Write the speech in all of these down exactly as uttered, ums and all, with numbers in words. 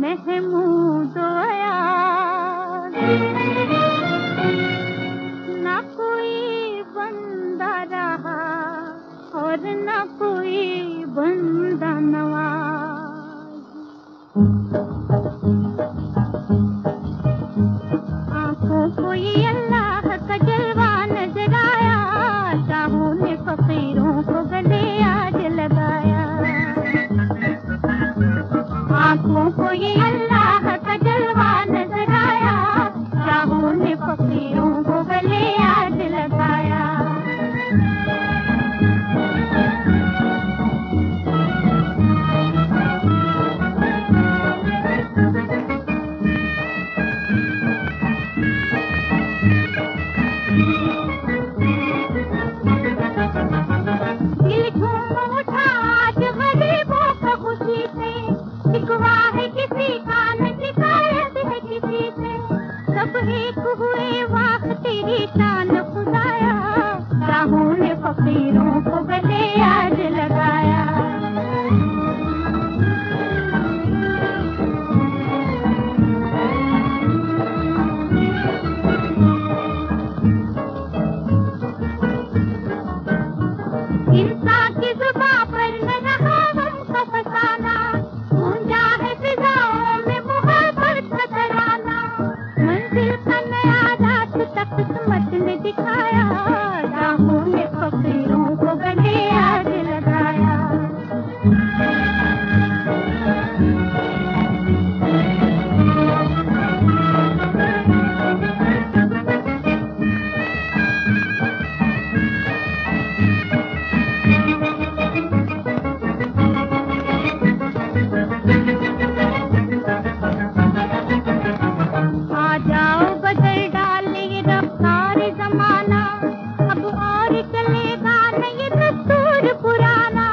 महमूद यार, ना कोई बंदा रहा और ना कोई बंदा नवाज। आंखों को ये अल्लाह का जलवा नजर आया, शाहों ने फकीरों को गले आज लगाया। आंखों को ये अल्लाह का जलवा नजर आया, शाहों ने फकीरों को गले आज लगाया। दिल झूम उठा आज गरीबों का खुशी से, शिकवा है किसी का न शिकायत है किसी से। सब एक हुए वाह तेरी शान खुदाया, शाहों ने फकीरों को गले आज लगाया। इंसान की जुबां पर न रहा गम का फसाना, गूंजा है फिजाओं में मोहब्बत का तराना। मंजिल का नया रास्ता किस्मत ने दिखाया, शाहों ने फकीरों को गले आज लगाया। आ जाओ बदल डाले ये रफ्तार जमाना, अब और चलेगा नहीं दस्तूर पुराना।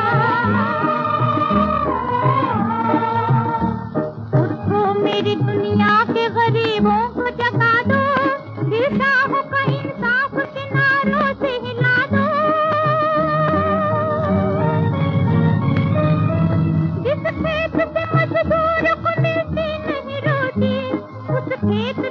उठो मेरी दुनिया के गरीबों को जगा दो, दिल शाहों का इंसाफ किनारों से हिला दो। जिस खेत से मजदूर को मिलती नहीं रोटी, उस खेत